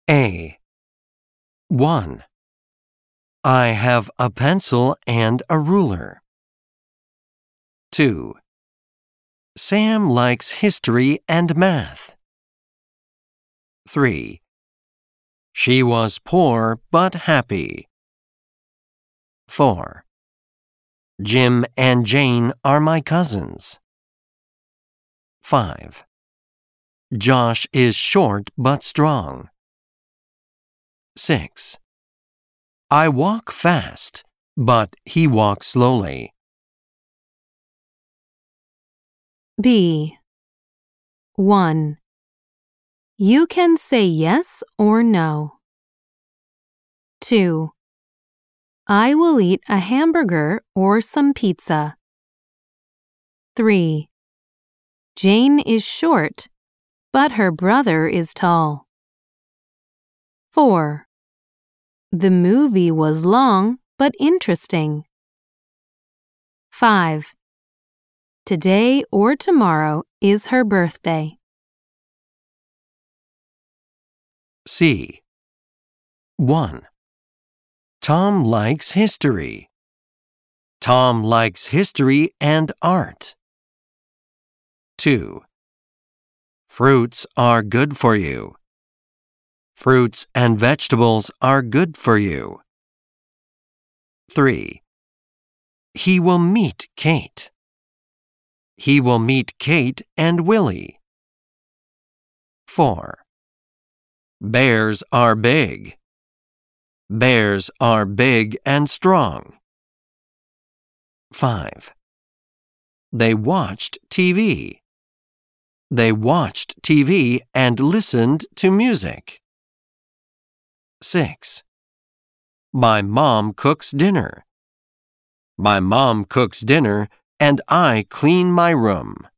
A. 1. I have a pencil and a ruler. 2. Sam likes history and math. 3. She was poor but happy. 4. Jim and Jane are my cousins. 5. Josh is short but strong. 6. I walk fast, but he walks slowly. B. 1. You can say yes or no. 2. I will eat a hamburger or some pizza. 3. Jane is short, but her brother is tall. 4. The movie was long but interesting. 5. Today or tomorrow is her birthday. C. 1. Tom likes history. Tom likes history and art. 2. Fruits are good for you. Fruits and vegetables are good for you. 3. He will meet Kate. He will meet Kate and Willie. 4. Bears are big. Bears are big and strong. 5. They watched TV. They watched TV and listened to music. 6. My mom cooks dinner. My mom cooks dinner and I clean my room.